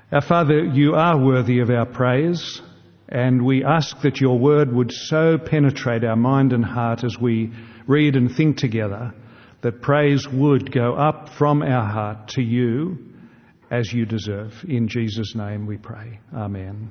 Our Father, you are worthy of our praise, and we ask that your word would so penetrate our mind and heart as we read and think together, that praise would go up from our heart to you as you deserve. In Jesus' name we pray. Amen.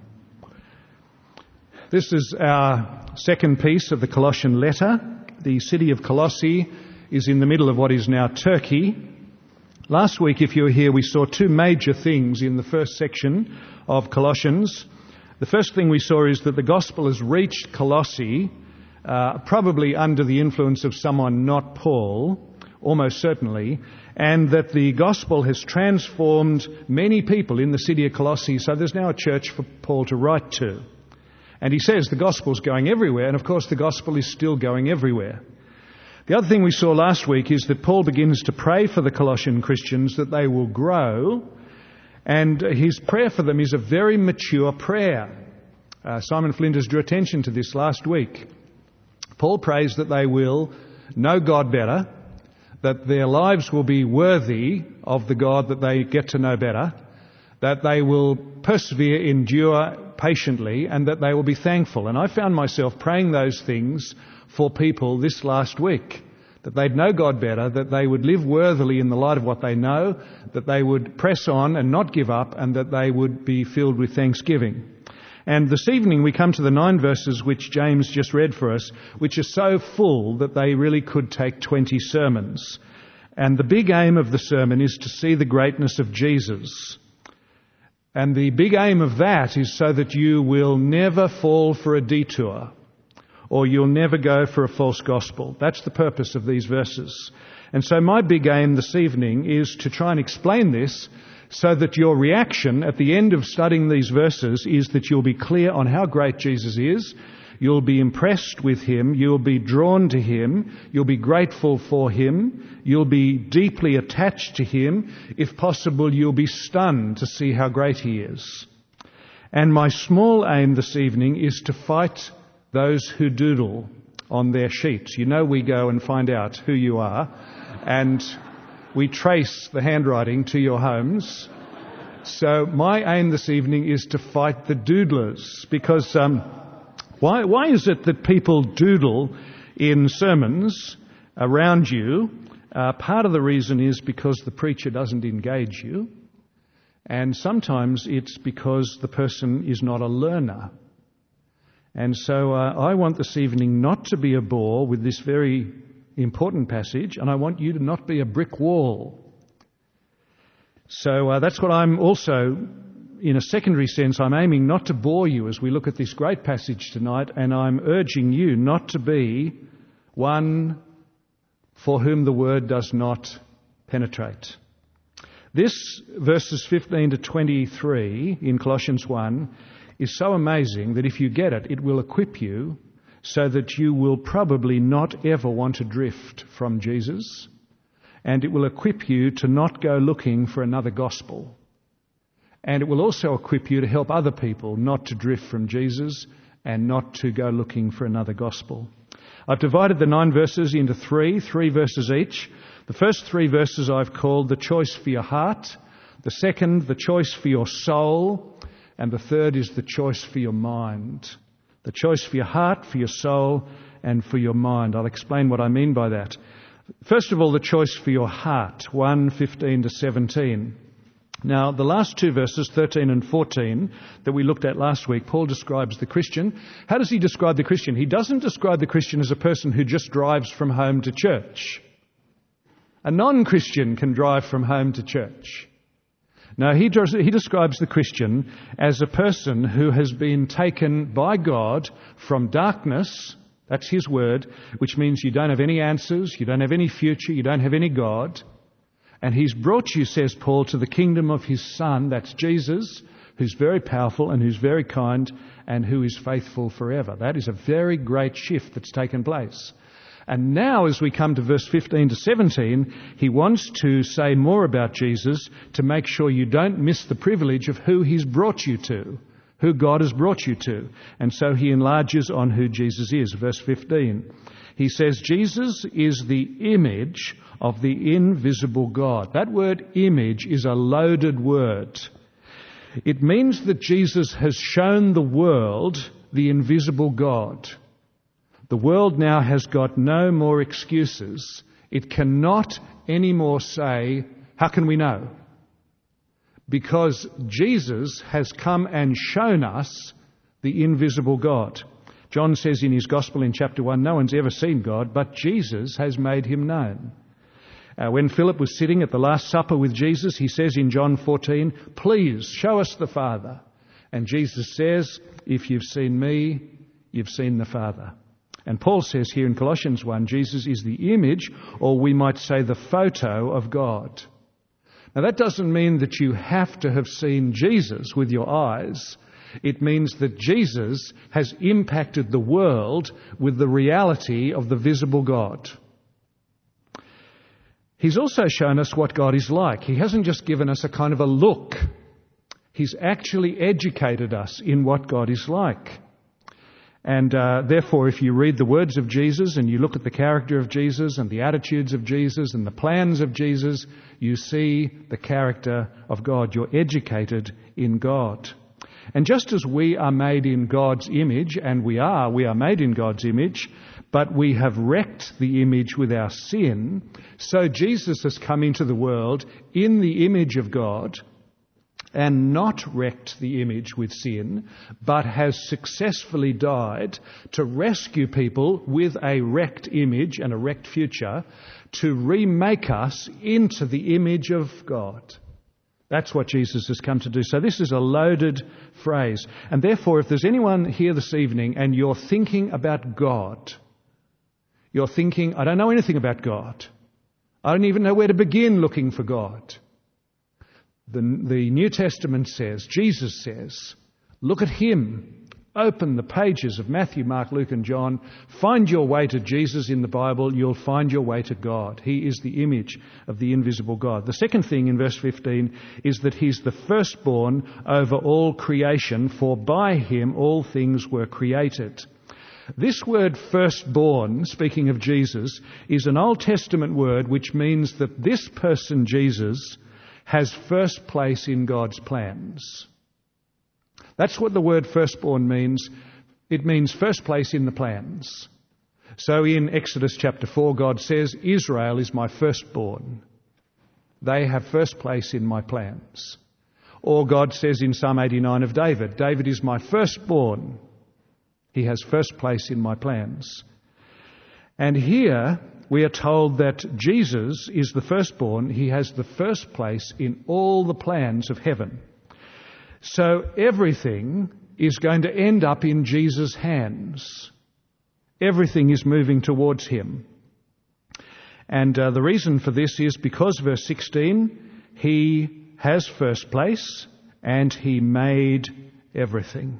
This is our second piece of the Colossian letter. The city of Colossae is in the middle of what is now Turkey. Last week, if you were here, we saw two major things in the first section of Colossians. The first thing we saw is that the gospel has reached Colossae, probably under the influence of someone not Paul, almost certainly, and that the gospel has transformed many people in the city of Colossae, so there's now a church for Paul to write to. And he says the gospel's going everywhere, and of course the gospel is still going everywhere. The other thing we saw last week is that Paul begins to pray for the Colossian Christians that they will grow, and his prayer for them is a very mature prayer. Simon Flinders drew attention to this last week. Paul prays that they will know God better, that their lives will be worthy of the God that they get to know better, that they will persevere, endure patiently, and that they will be thankful. And I found myself praying those things for people this last week, that they'd know God better, that they would live worthily in the light of what they know, that they would press on and not give up, and that they would be filled with thanksgiving. And this evening we come to the 9 verses which James just read for us, which are so full that they really could take 20 sermons. And the big aim of the sermon is to see the greatness of Jesus. And the big aim of that is so that you will never fall for a detour, or you'll never go for a false gospel. That's the purpose of these verses. And so my big aim this evening is to try and explain this so that your reaction at the end of studying these verses is that you'll be clear on how great Jesus is, you'll be impressed with him, you'll be drawn to him, you'll be grateful for him, you'll be deeply attached to him. If possible, you'll be stunned to see how great he is. And my small aim this evening is to fight those who doodle on their sheets. You know, we go and find out who you are, and we trace the handwriting to your homes. So my aim this evening is to fight the doodlers, because why is it that people doodle in sermons around you? Part of the reason is because the preacher doesn't engage you, and sometimes it's because the person is not a learner. And so I want this evening not to be a bore with this very important passage, and I want you to not be a brick wall. So that's what I'm also, in a secondary sense, I'm aiming not to bore you as we look at this great passage tonight, and I'm urging you not to be one for whom the word does not penetrate. This, verses 15 to 23 in Colossians 1, is so amazing that if you get it, it will equip you so that you will probably not ever want to drift from Jesus, and it will equip you to not go looking for another gospel. And it will also equip you to help other people not to drift from Jesus and not to go looking for another gospel. I've divided the 9 verses into three verses each. The first 3 verses I've called the choice for your heart, the second, the choice for your soul, and the third is the choice for your mind. The choice for your heart, for your soul, and for your mind. I'll explain what I mean by that. First of all, the choice for your heart, 1:15 to 17. Now, the last 2 verses, 13 and 14, that we looked at last week, Paul describes the Christian. How does he describe the Christian? He doesn't describe the Christian as a person who just drives from home to church. A non-Christian can drive from home to church. No, he describes the Christian as a person who has been taken by God from darkness, that's his word, which means you don't have any answers, you don't have any future, you don't have any God. And he's brought you, says Paul, to the kingdom of his Son, that's Jesus, who's very powerful and who's very kind and who is faithful forever. That is a very great shift that's taken place. And now, as we come to verse 15 to 17, he wants to say more about Jesus to make sure you don't miss the privilege of who he's brought you to, who God has brought you to. And so he enlarges on who Jesus is. Verse 15, he says, Jesus is the image of the invisible God. That word image is a loaded word. It means that Jesus has shown the world the invisible God. The world now has got no more excuses. It cannot anymore say, how can we know? Because Jesus has come and shown us the invisible God. John says in his Gospel in chapter 1, no one's ever seen God, but Jesus has made him known. When Philip was sitting at the Last Supper with Jesus, he says in John 14, please show us the Father. And Jesus says, if you've seen me, you've seen the Father. And Paul says here in Colossians 1, Jesus is the image, or we might say the photo of God. Now that doesn't mean that you have to have seen Jesus with your eyes. It means that Jesus has impacted the world with the reality of the visible God. He's also shown us what God is like. He hasn't just given us a kind of a look. He's actually educated us in what God is like. And therefore, if you read the words of Jesus and you look at the character of Jesus and the attitudes of Jesus and the plans of Jesus, you see the character of God. You're educated in God. And just as we are made in God's image, and we are made in God's image, but we have wrecked the image with our sin, so Jesus has come into the world in the image of God and not wrecked the image with sin, but has successfully died to rescue people with a wrecked image and a wrecked future, to remake us into the image of God. That's what Jesus has come to do. So this is a loaded phrase. And therefore, if there's anyone here this evening and you're thinking about God, you're thinking, I don't know anything about God. I don't even know where to begin looking for God. The New Testament says, Jesus says, look at him. Open the pages of Matthew, Mark, Luke and John. Find your way to Jesus in the Bible. You'll find your way to God. He is the image of the invisible God. The second thing in verse 15 is that he's the firstborn over all creation, for by him all things were created. This word firstborn, speaking of Jesus, is an Old Testament word which means that this person, Jesus, has first place in God's plans. That's what the word firstborn means. It means first place in the plans. So in Exodus chapter 4, God says, Israel is my firstborn. They have first place in my plans. Or God says in Psalm 89 of David, David is my firstborn. He has first place in my plans. And here we are told that Jesus is the firstborn. He has the first place in all the plans of heaven. So everything is going to end up in Jesus' hands. Everything is moving towards him. And the reason for this is because, verse 16, he has first place and he made everything.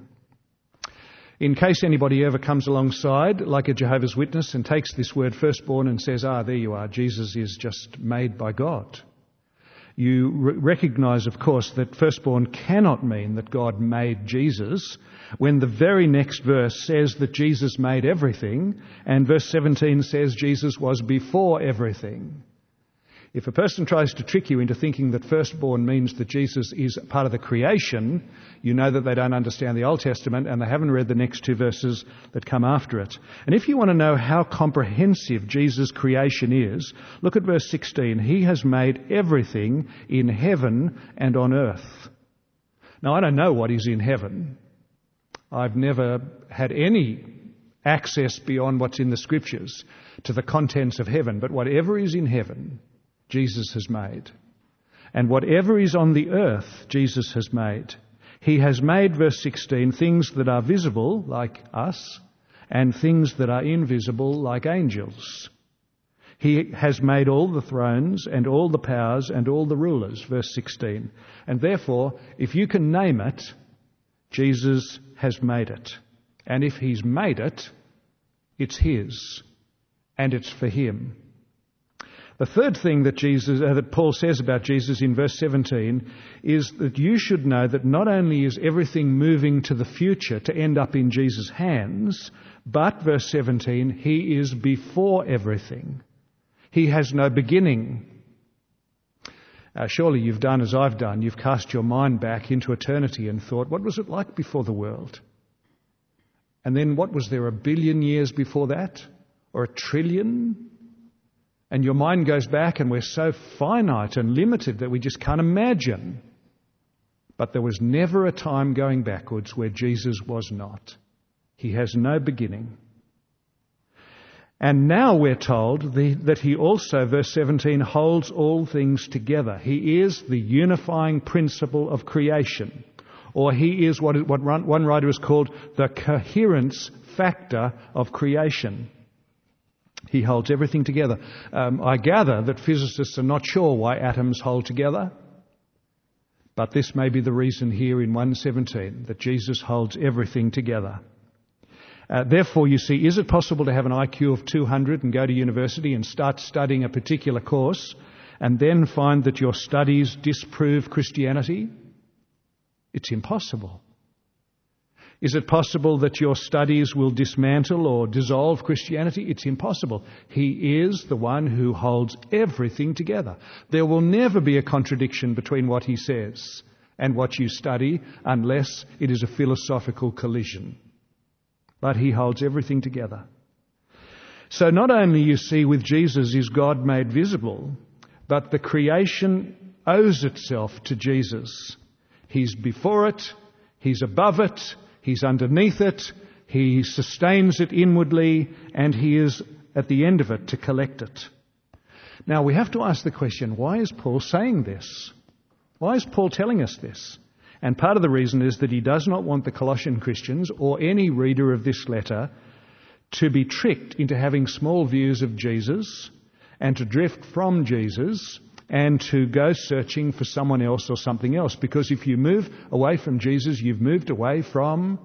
In case anybody ever comes alongside, like a Jehovah's Witness, and takes this word firstborn and says, there you are, Jesus is just made by God. You recognise, of course, that firstborn cannot mean that God made Jesus, when the very next verse says that Jesus made everything, and verse 17 says Jesus was before everything. If a person tries to trick you into thinking that firstborn means that Jesus is part of the creation, you know that they don't understand the Old Testament and they haven't read the next two verses that come after it. And if you want to know how comprehensive Jesus' creation is, look at verse 16. He has made everything in heaven and on earth. Now, I don't know what is in heaven. I've never had any access beyond what's in the Scriptures to the contents of heaven. But whatever is in heaven, Jesus has made. And whatever is on the earth, Jesus has made. He has made, verse 16, things that are visible, like us, and things that are invisible, like angels. He has made all the thrones and all the powers and all the rulers, verse 16. And therefore, if you can name it, Jesus has made it. And if he's made it, it's his. And it's for him. The third thing that Paul says about Jesus in verse 17 is that you should know that not only is everything moving to the future to end up in Jesus' hands, but, verse 17, he is before everything. He has no beginning. Surely you've done as I've done. You've cast your mind back into eternity and thought, what was it like before the world? And then what was there, 1 billion years before that? Or 1 trillion? And your mind goes back and we're so finite and limited that we just can't imagine. But there was never a time going backwards where Jesus was not. He has no beginning. And now we're told that he also, verse 17, holds all things together. He is the unifying principle of creation. Or he is what one writer has called the coherence factor of creation. He holds everything together. I gather that physicists are not sure why atoms hold together. But this may be the reason here in 1:17, that Jesus holds everything together. Therefore, you see, is it possible to have an IQ of 200 and go to university and start studying a particular course and then find that your studies disprove Christianity? It's impossible. Is it possible that your studies will dismantle or dissolve Christianity? It's impossible. He is the one who holds everything together. There will never be a contradiction between what he says and what you study unless it is a philosophical collision. But he holds everything together. So not only, you see, with Jesus is God made visible, but the creation owes itself to Jesus. He's before it, he's above it, he's underneath it, he sustains it inwardly, and he is at the end of it to collect it. Now we have to ask the question, why is Paul saying this? Why is Paul telling us this? And part of the reason is that he does not want the Colossian Christians or any reader of this letter to be tricked into having small views of Jesus and to drift from Jesus and to go searching for someone else or something else. Because if you move away from Jesus, you've moved away from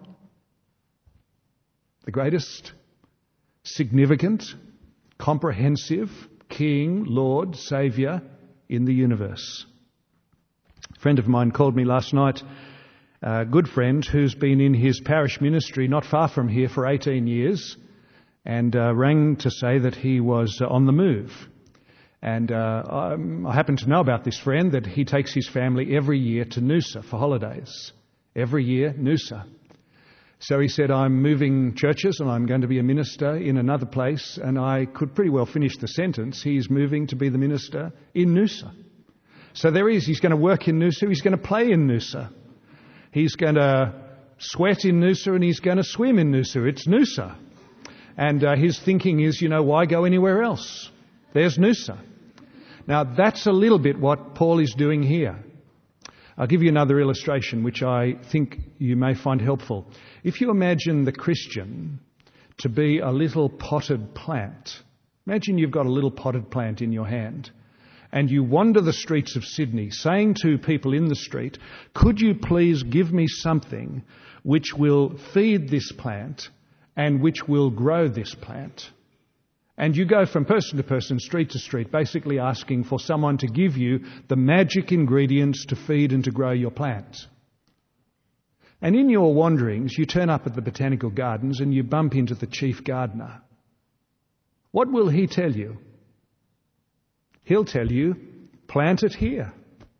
the greatest, significant, comprehensive King, Lord, Saviour in the universe. A friend of mine called me last night, a good friend who's been in his parish ministry not far from here for 18 years, and rang to say that he was on the move. And I happen to know about this friend that he takes his family every year to Noosa for holidays. Every year, Noosa. So he said, I'm moving churches and I'm going to be a minister in another place. And I could pretty well finish the sentence. He's moving to be the minister in Noosa. So there he is. He's going to work in Noosa. He's going to play in Noosa. He's going to sweat in Noosa and he's going to swim in Noosa. It's Noosa. And his thinking is, why go anywhere else? There's Noosa. Now, that's a little bit what Paul is doing here. I'll give you another illustration, which I think you may find helpful. If you imagine the Christian to be a little potted plant, imagine you've got a little potted plant in your hand, and you wander the streets of Sydney saying to people in the street, could you please give me something which will feed this plant and which will grow this plant? And you go from person to person, street to street, basically asking for someone to give you the magic ingredients to feed and to grow your plant. And in your wanderings, you turn up at the Botanical Gardens and you bump into the chief gardener. What will he tell you? He'll tell you, plant it here.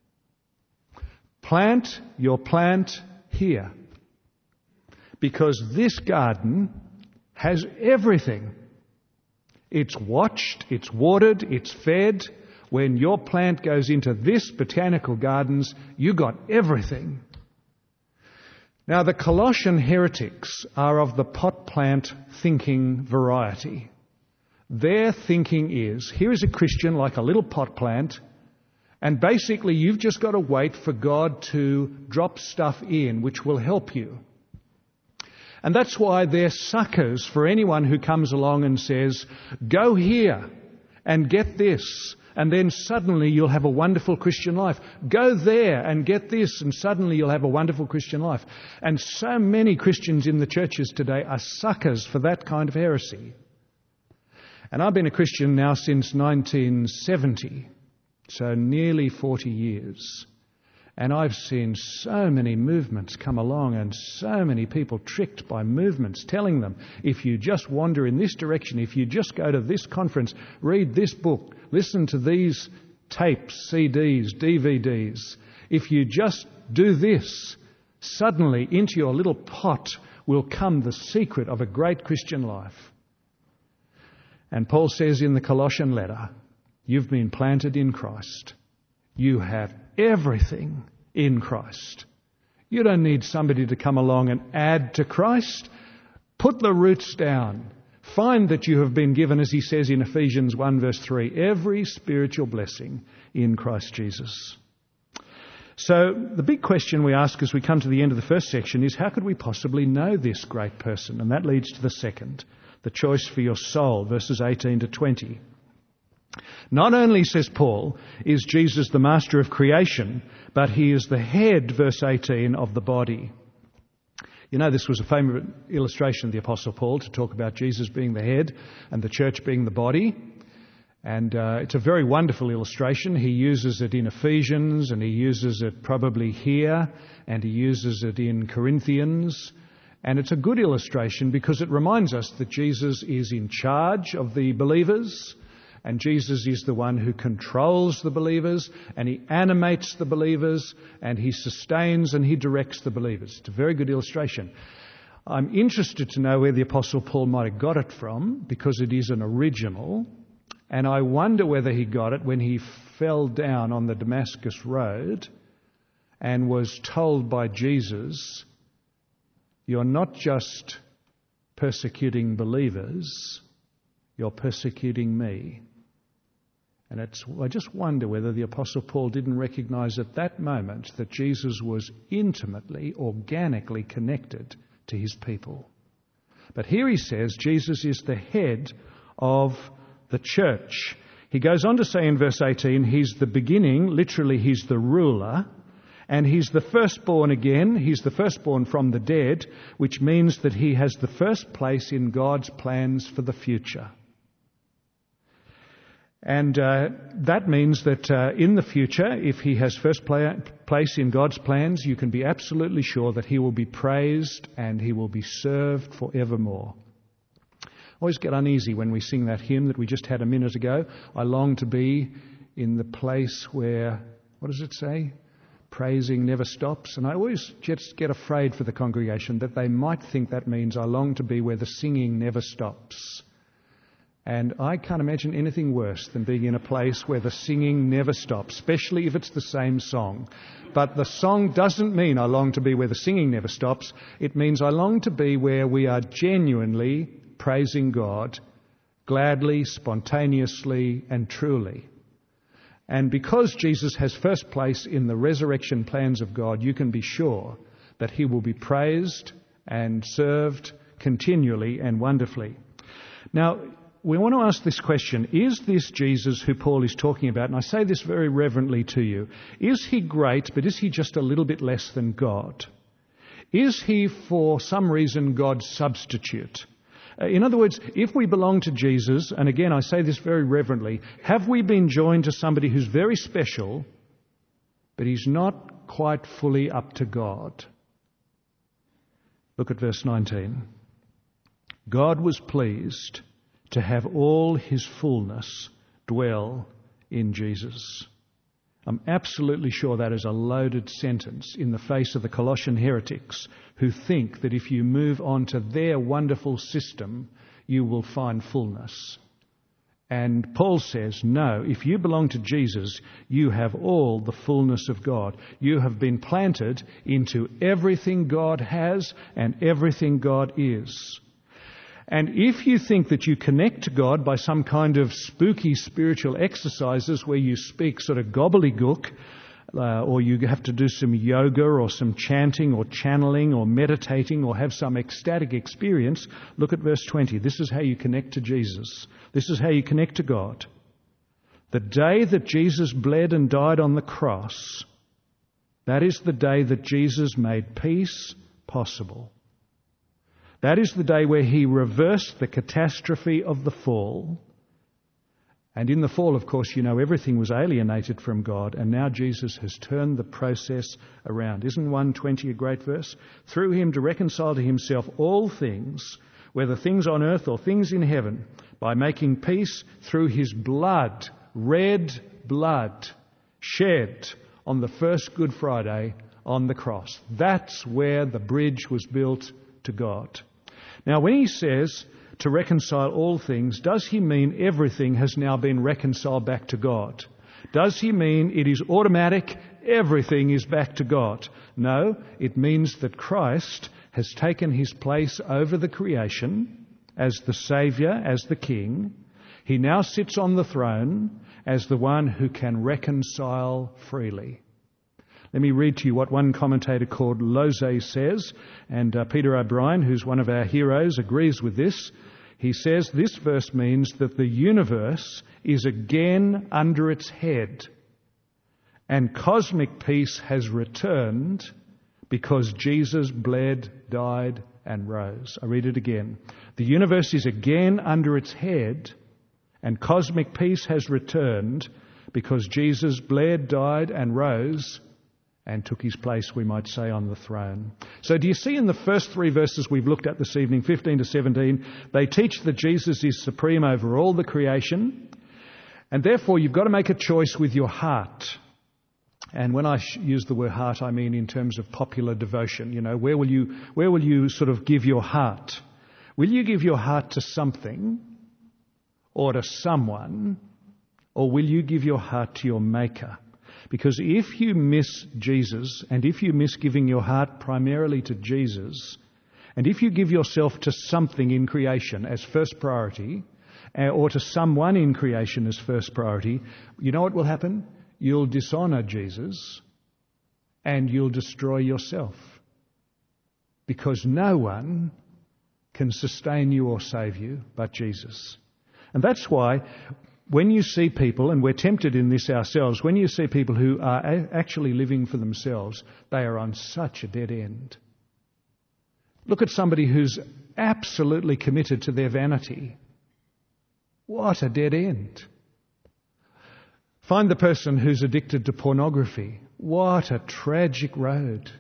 Plant your plant here. Because this garden has everything. It's watched, it's watered, it's fed. When your plant goes into this Botanical Gardens, you got everything. Now, the Colossian heretics are of the pot plant thinking variety. Their thinking is, here is a Christian like a little pot plant, and basically you've just got to wait for God to drop stuff in which will help you. And that's why they're suckers for anyone who comes along and says, go here and get this, and then suddenly you'll have a wonderful Christian life. Go there and get this, and suddenly you'll have a wonderful Christian life. And so many Christians in the churches today are suckers for that kind of heresy. And I've been a Christian now since 1970, so nearly 40 years. And I've seen so many movements come along and so many people tricked by movements telling them, if you just wander in this direction, if you just go to this conference, read this book, listen to these tapes, CDs, DVDs. If you just do this, suddenly into your little pot will come the secret of a great Christian life. And Paul says in the Colossian letter, you've been planted in Christ. You have everything in Christ. You don't need somebody to come along and add to Christ. Put the roots down. Find that you have been given, as he says in Ephesians 1 verse 3, every spiritual blessing in Christ Jesus. So the big question we ask as we come to the end of the first section is, how could we possibly know this great person? And that leads to the second, the choice for your soul, verses 18 to 20. Not only, says Paul, is Jesus the master of creation, but he is the head, verse 18, of the body. You know, this was a favourite illustration of the Apostle Paul, to talk about Jesus being the head and the church being the body. And it's a very wonderful illustration. He uses it in Ephesians, and he uses it probably here, and he uses it in Corinthians. And it's a good illustration because it reminds us that Jesus is in charge of the believers, and Jesus is the one who controls the believers, and he animates the believers, and he sustains and he directs the believers. It's a very good illustration. I'm interested to know where the Apostle Paul might have got it from, because it is an original. And I wonder whether he got it when he fell down on the Damascus Road and was told by Jesus, you're not just persecuting believers, you're persecuting me. And I just wonder whether the Apostle Paul didn't recognise at that moment that Jesus was intimately, organically connected to his people. But here he says Jesus is the head of the church. He goes on to say in verse 18, he's the beginning, literally he's the ruler, and he's the firstborn again, he's the firstborn from the dead, which means that he has the first place in God's plans for the future. And that means that in the future, if he has first place in God's plans, you can be absolutely sure that he will be praised and he will be served forevermore. I always get uneasy when we sing that hymn that we just had a minute ago. I long to be in the place where, what does it say? Praising never stops. And I always just get afraid for the congregation that they might think that means I long to be where the singing never stops. And I can't imagine anything worse than being in a place where the singing never stops, especially if it's the same song. But the song doesn't mean I long to be where the singing never stops. It means I long to be where we are genuinely praising God, gladly, spontaneously, and truly. And because Jesus has first place in the resurrection plans of God, you can be sure that he will be praised and served continually and wonderfully. Now, we want to ask this question, is this Jesus who Paul is talking about? And I say this very reverently to you. Is he great, but is he just a little bit less than God? Is he, for some reason, God's substitute? In other words, if we belong to Jesus, and again I say this very reverently, have we been joined to somebody who's very special, but he's not quite fully up to God? Look at verse 19. God was pleased to have all his fullness dwell in Jesus. I'm absolutely sure that is a loaded sentence in the face of the Colossian heretics who think that if you move on to their wonderful system, you will find fullness. And Paul says, no, if you belong to Jesus, you have all the fullness of God. You have been planted into everything God has and everything God is. And if you think that you connect to God by some kind of spooky spiritual exercises where you speak sort of gobbledygook, or you have to do some yoga or some chanting or channeling or meditating or have some ecstatic experience, look at verse 20. This is how you connect to Jesus. This is how you connect to God. The day that Jesus bled and died on the cross, that is the day that Jesus made peace possible. That is the day where he reversed the catastrophe of the fall. And in the fall, of course, you know, everything was alienated from God, and now Jesus has turned the process around. Isn't 1:20 a great verse? Through him to reconcile to himself all things, whether things on earth or things in heaven, by making peace through his blood, red blood shed on the first Good Friday on the cross. That's where the bridge was built to God. Now, when he says to reconcile all things, does he mean everything has now been reconciled back to God? Does he mean it is automatic, everything is back to God? No, it means that Christ has taken his place over the creation as the Saviour, as the King. He now sits on the throne as the one who can reconcile freely. Let me read to you what one commentator called Losey says, and Peter O'Brien, who's one of our heroes, agrees with this. He says this verse means that the universe is again under its head, and cosmic peace has returned because Jesus bled, died, and rose. I read it again. The universe is again under its head, and cosmic peace has returned because Jesus bled, died, and rose, and took his place, we might say, on the throne. So do you see in the first three verses we've looked at this evening, 15 to 17, they teach that Jesus is supreme over all the creation, and therefore you've got to make a choice with your heart. And when I use the word heart, I mean in terms of popular devotion. You know, where will you sort of give your heart? Will you give your heart to something or to someone, or will you give your heart to your Maker? Because if you miss Jesus, and if you miss giving your heart primarily to Jesus, and if you give yourself to something in creation as first priority, or to someone in creation as first priority, you know what will happen? You'll dishonour Jesus, and you'll destroy yourself. Because no one can sustain you or save you but Jesus. And that's why when you see people, and we're tempted in this ourselves, when you see people who are actually living for themselves, they are on such a dead end. Look at somebody who's absolutely committed to their vanity. What a dead end. Find the person who's addicted to pornography. What a tragic road.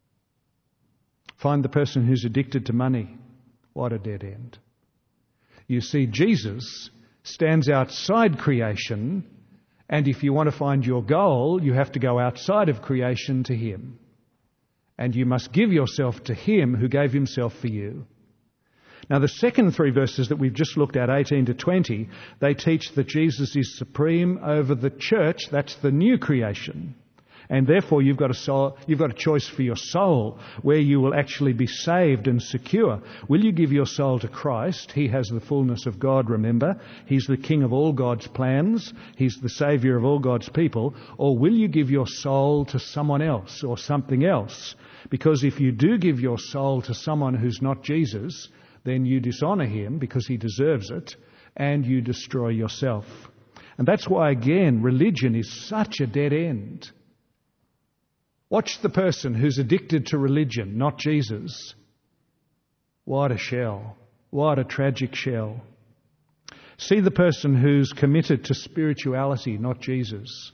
Find the person who's addicted to money. What a dead end. You see, Jesus stands outside creation, and if you want to find your goal, you have to go outside of creation to him. And you must give yourself to him who gave himself for you. Now, the second three verses that we've just looked at, 18 to 20, they teach that Jesus is supreme over the church. That's the new creation. And therefore, you've got a choice for your soul, where you will actually be saved and secure. Will you give your soul to Christ? He has the fullness of God, remember. He's the King of all God's plans. He's the Saviour of all God's people. Or will you give your soul to someone else or something else? Because if you do give your soul to someone who's not Jesus, then you dishonour him because he deserves it, and you destroy yourself. And that's why, again, religion is such a dead end. Watch the person who's addicted to religion, not Jesus. What a shell. What a tragic shell. See the person who's committed to spirituality, not Jesus.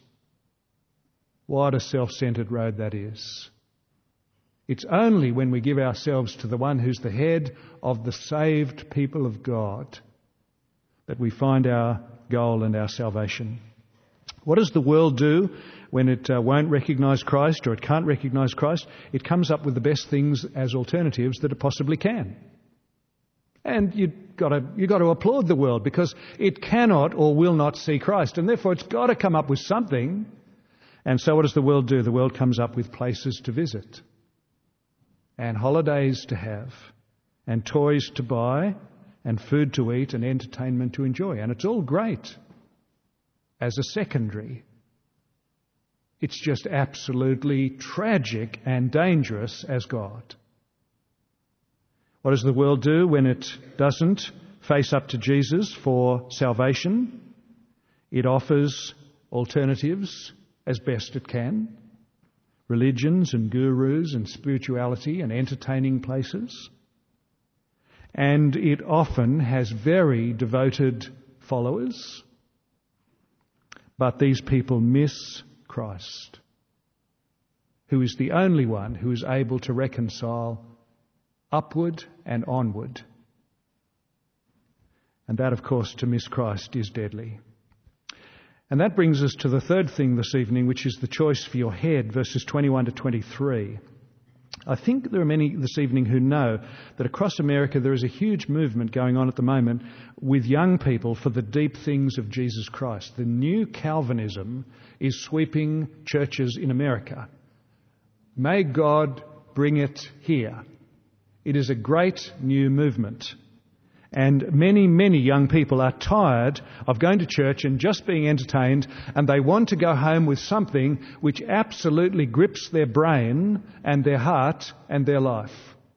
What a self-centred road that is. It's only when we give ourselves to the one who's the head of the saved people of God that we find our goal and our salvation. What does the world do when it won't recognise Christ, or it can't recognise Christ? It comes up with the best things as alternatives that it possibly can. And you've got to applaud the world, because it cannot or will not see Christ, and therefore it's got to come up with something. And so what does the world do? The world comes up with places to visit, and holidays to have, and toys to buy, and food to eat, and entertainment to enjoy. And it's all great as a secondary. It's just absolutely tragic and dangerous as God. What does the world do when it doesn't face up to Jesus for salvation? It offers alternatives as best it can. Religions and gurus and spirituality and entertaining places. And it often has very devoted followers. But these people miss Christ, who is the only one who is able to reconcile upward and onward. And that, of course, to miss Christ is deadly. And that brings us to the third thing this evening, which is the choice for your head, verses 21 to 23. I think there are many this evening who know that across America there is a huge movement going on at the moment with young people for the deep things of Jesus Christ. The new Calvinism is sweeping churches in America. May God bring it here. It is a great new movement. And many, many young people are tired of going to church and just being entertained, and they want to go home with something which absolutely grips their brain and their heart and their life.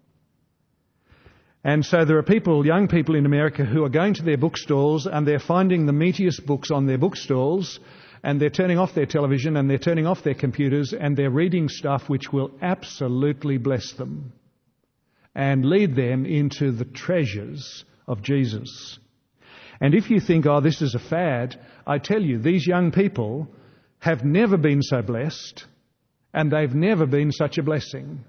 And so there are people, young people in America, who are going to their bookstalls and they're finding the meatiest books on their bookstalls, and they're turning off their television and they're turning off their computers and they're reading stuff which will absolutely bless them and lead them into the treasures of Jesus. And if you think, oh, this is a fad, I tell you, these young people have never been so blessed and they've never been such a blessing.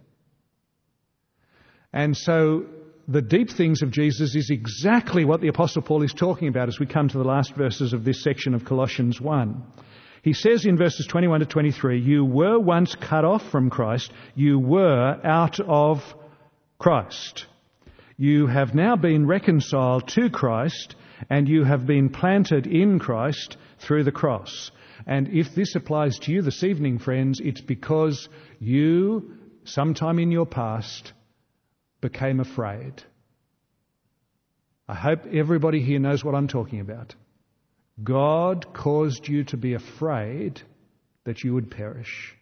And so the deep things of Jesus is exactly what the Apostle Paul is talking about as we come to the last verses of this section of Colossians 1. He says in verses 21 to 23, you were once cut off from Christ, you were out of Christ. You have now been reconciled to Christ, and you have been planted in Christ through the cross. And if this applies to you this evening, friends, it's because you, sometime in your past, became afraid. I hope everybody here knows what I'm talking about. God caused you to be afraid that you would perish.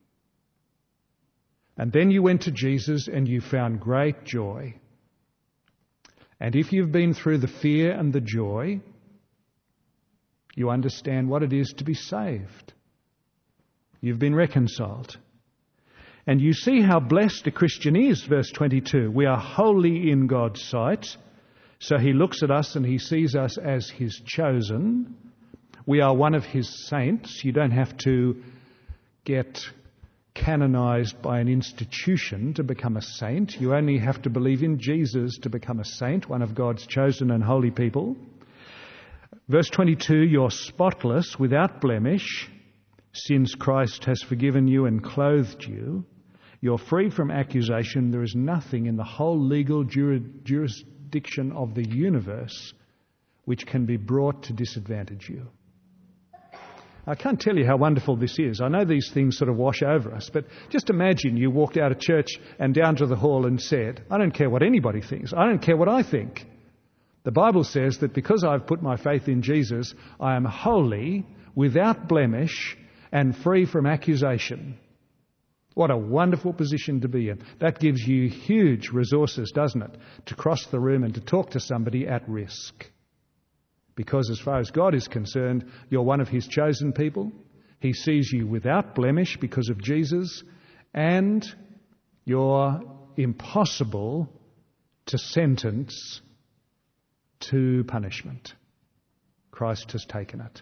And then you went to Jesus and you found great joy. And if you've been through the fear and the joy, you understand what it is to be saved. You've been reconciled. And you see how blessed a Christian is, verse 22. We are holy in God's sight. So he looks at us and he sees us as his chosen. We are one of his saints. You don't have to get canonized by an institution to become a saint. You only have to believe in Jesus to become a saint, one of God's chosen and holy people. Verse 22, you're spotless, without blemish, since Christ has forgiven you and clothed you. You're free from accusation. There is nothing in the whole legal jurisdiction of the universe which can be brought to disadvantage you. I can't tell you how wonderful this is. I know these things sort of wash over us, but just imagine you walked out of church and down to the hall and said, I don't care what anybody thinks. I don't care what I think. The Bible says that because I've put my faith in Jesus, I am holy, without blemish, and free from accusation. What a wonderful position to be in. That gives you huge resources, doesn't it, to cross the room and to talk to somebody at risk. Because as far as God is concerned, you're one of his chosen people. He sees you without blemish because of Jesus, and you're impossible to sentence to punishment. Christ has taken it.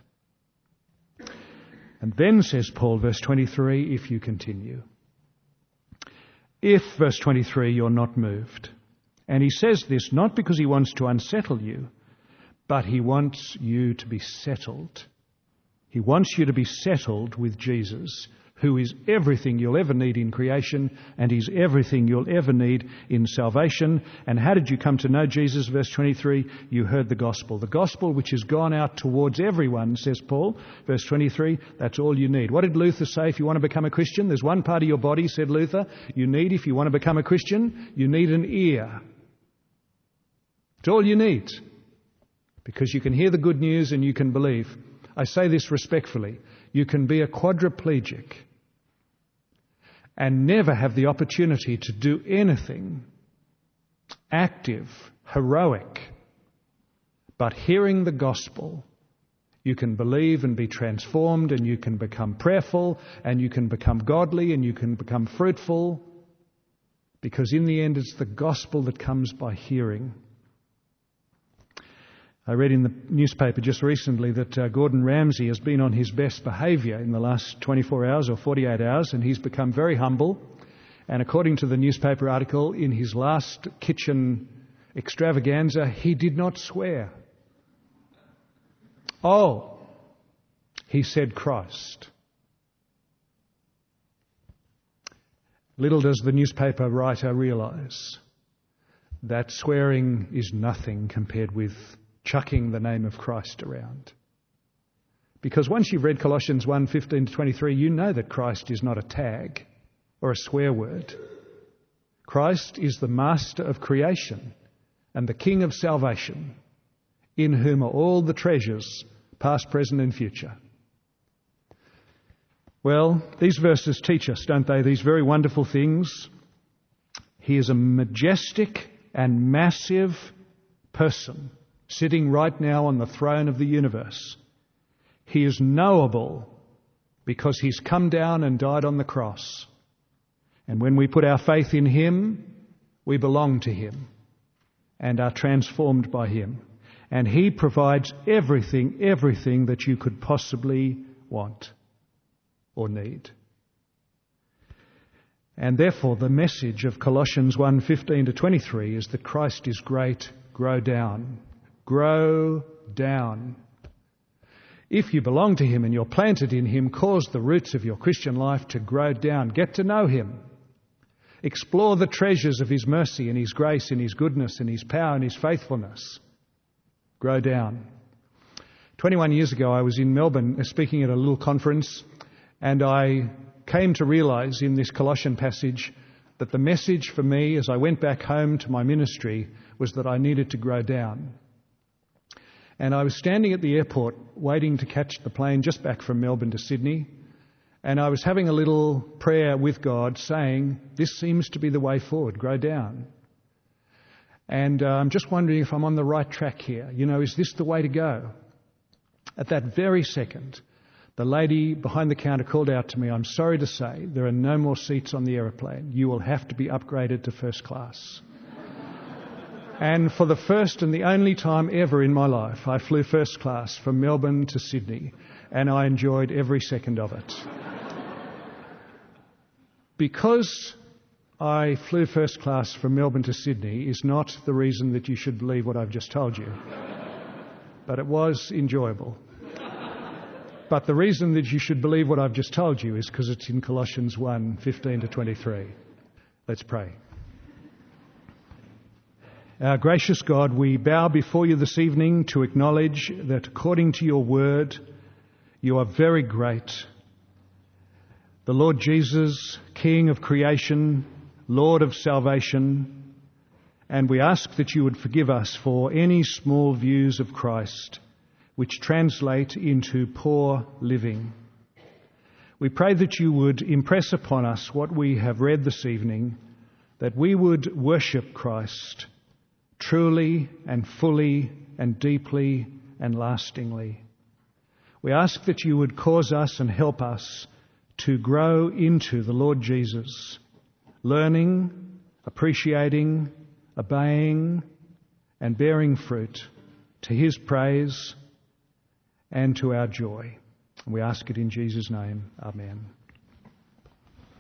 And then, says Paul, verse 23, if you continue. If, verse 23, you're not moved. And he says this not because he wants to unsettle you, but he wants you to be settled. He wants you to be settled with Jesus, who is everything you'll ever need in creation, and he's everything you'll ever need in salvation. And how did you come to know Jesus? Verse 23, you heard the gospel. The gospel which has gone out towards everyone, says Paul. Verse 23, that's all you need. What did Luther say if you want to become a Christian? There's one part of your body, said Luther, you need if you want to become a Christian. You need an ear. It's all you need. Because you can hear the good news and you can believe. I say this respectfully. You can be a quadriplegic and never have the opportunity to do anything active, heroic. But hearing the gospel, you can believe and be transformed, and you can become prayerful, and you can become godly, and you can become fruitful. Because in the end, it's the gospel that comes by hearing. I read in the newspaper just recently that Gordon Ramsay has been on his best behaviour in the last 24 hours or 48 hours, and he's become very humble. And according to the newspaper article, in his last kitchen extravaganza, he did not swear. Oh, He said Christ. Little does the newspaper writer realise that swearing is nothing compared with chucking the name of Christ around. Because once you've read Colossians 1:15-23, you know that Christ is not a tag or a swear word. Christ is the master of creation and the King of salvation, in whom are all the treasures, past, present and future. Well, these verses teach us, don't they, these very wonderful things. He is a majestic and massive person sitting right now on the throne of the universe. He is knowable because he's come down and died on the cross. And when we put our faith in him, we belong to him and are transformed by him. And he provides everything that you could possibly want or need. And therefore, the message of Colossians 1:15-23 is that Christ is great, grow down. Grow down. If you belong to him and you're planted in him, cause the roots of your Christian life to grow down. Get to know him. Explore the treasures of his mercy and his grace and his goodness and his power and his faithfulness. Grow down. 21 years ago, I was in Melbourne speaking at a little conference, and I came to realise in this Colossian passage that the message for me as I went back home to my ministry was that I needed to grow down. And I was standing at the airport waiting to catch the plane just back from Melbourne to Sydney, and I was having a little prayer with God saying, this seems to be the way forward, grow down. And I'm just wondering if I'm on the right track here. You know, is this the way to go? At that very second, the lady behind the counter called out to me, I'm sorry to say, there are no more seats on the aeroplane. You will have to be upgraded to first class. And for the first and the only time ever in my life, I flew first class from Melbourne to Sydney, and I enjoyed every second of it. Because I flew first class from Melbourne to Sydney is not the reason that you should believe what I've just told you. But it was enjoyable. But the reason that you should believe what I've just told you is because it's in Colossians 1:15-23. Let's pray. Our gracious God, we bow before you this evening to acknowledge that according to your word, you are very great. The Lord Jesus, King of creation, Lord of salvation, and we ask that you would forgive us for any small views of Christ which translate into poor living. We pray that you would impress upon us what we have read this evening, that we would worship Christ truly and fully and deeply and lastingly. We ask that you would cause us and help us to grow into the Lord Jesus, learning, appreciating, obeying and bearing fruit to his praise and to our joy. And we ask it in Jesus' name. Amen.